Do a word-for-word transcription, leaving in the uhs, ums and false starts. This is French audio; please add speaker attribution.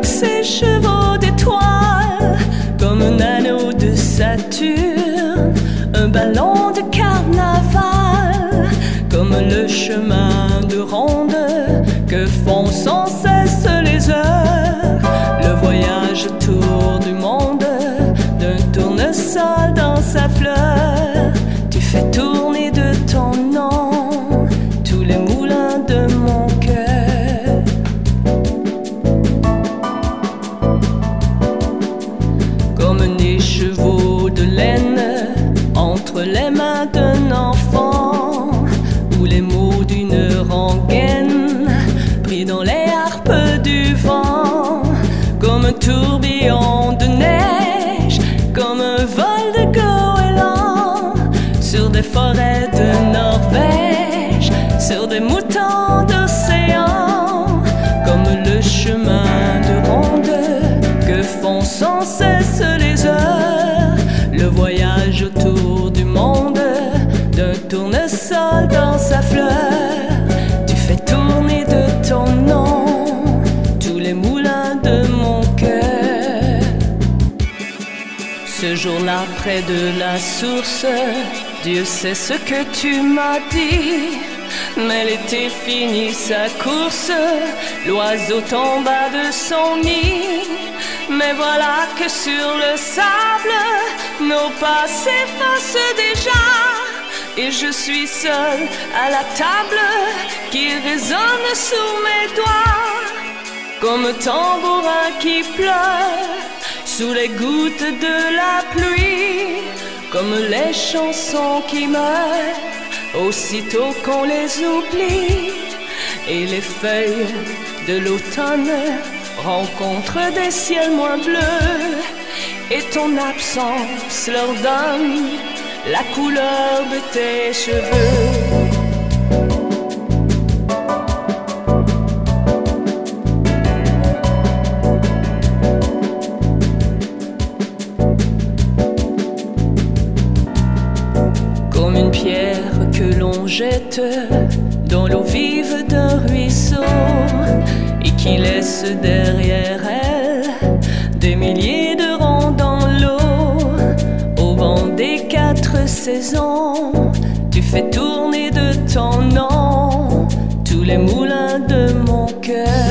Speaker 1: avec ses chevaux d'étoiles, comme un anneau de Saturne, un ballon de carnaval, comme le chemin de ronde que font sans cesse les heures. Le voyage autour du monde d'un tournesol dans sa fleur. Tu fais tourner de ton nom tous les moulins de mon cœur. Comme des chevaux de laine entre les mains d'un enfant, ou les mots d'une rengaine pris dans les harpes du vent. Comme un tourbillon de neige, comme un vol de goéland sur des forêts de Norvège, sur des moutons d'océan. Comme le chemin de ronde que font sans cesse les heures. Le voyage autour du monde d'un tournesol dans sa fleur. Tu fais tourner de ton nom tous les moulins de mon cœur. Ce jour-là, près de la source, Dieu sait ce que tu m'as dit. Mais l'été finit sa course, l'oiseau tomba de son nid. Mais voilà que sur le sable, nos pas s'effacent déjà. Et je suis seule à la table qui résonne sous mes doigts, comme un tambourin qui pleure sous les gouttes de la pluie, comme les chansons qui meurent aussitôt qu'on les oublie. Et les feuilles de l'automne rencontrent des ciels moins bleus, et ton absence leur donne la couleur de tes cheveux. Comme une pierre que l'on jette dans l'eau vive d'un ruisseau, et qui laisse derrière elle des milliers de ronds dans l'eau. Au vent des quatre saisons, tu fais tourner de ton nom tous les moulins de mon cœur.